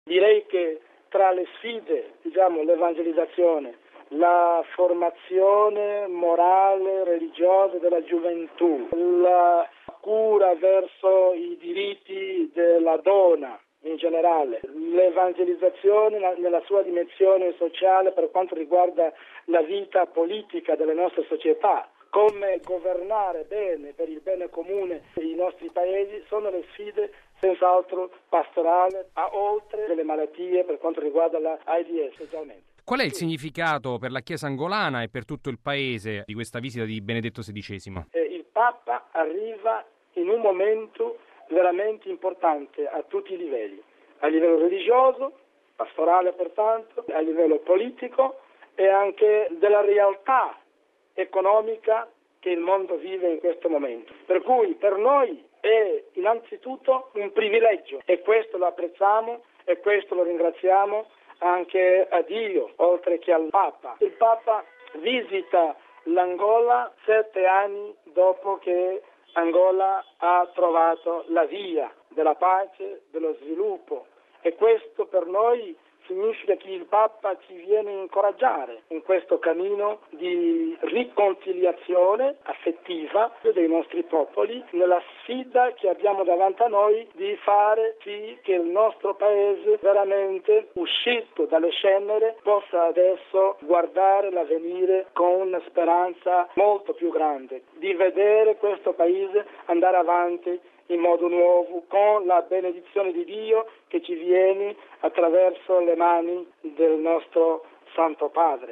Direi che tra le sfide, l'evangelizzazione, la formazione morale, religiosa della gioventù, la cura verso i diritti della donna in generale, l'evangelizzazione nella sua dimensione sociale per quanto riguarda la vita politica delle nostre società, come governare bene per il bene comune dei nostri paesi, sono le sfide senz'altro pastorale, a oltre delle malattie per quanto riguarda la AIDS specialmente. Qual è il significato per la Chiesa angolana e per tutto il paese di questa visita di Benedetto XVI? Il Papa arriva in un momento veramente importante a tutti i livelli, a livello religioso, pastorale pertanto, a livello politico e anche della realtà economica che il mondo vive in questo momento. Per cui per noi è innanzitutto un privilegio e questo lo apprezziamo e questo lo ringraziamo anche a Dio, oltre che al Papa. Il Papa visita l'Angola 7 anni dopo che Angola ha trovato la via della pace, dello sviluppo e questo per noi significa che il Papa ci viene a incoraggiare in questo cammino di riconciliazione affettiva dei nostri popoli, nella sfida che abbiamo davanti a noi di fare sì che il nostro paese, veramente uscito dalle ceneri, possa adesso guardare l'avvenire con una speranza molto più grande, di vedere questo paese andare avanti in modo nuovo, con la benedizione di Dio che ci viene attraverso le mani del nostro Santo Padre.